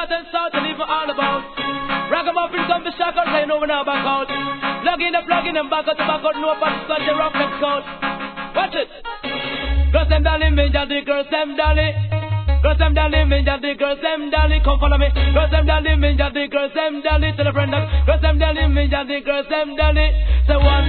north and south and even all about. Ragamuffin come to shock out, say no we're not back out. Plug in and back out to back out, no part scotch and rough next coat. Watch it. Girls them dolly, me daddy, girls them dolly. Girls them dolly, me daddy, girls them dolly. Come follow me. Girls them dolly, me daddy, girls them dolly. Tell a friend that girls them dolly, me daddy, girls them dolly. Say one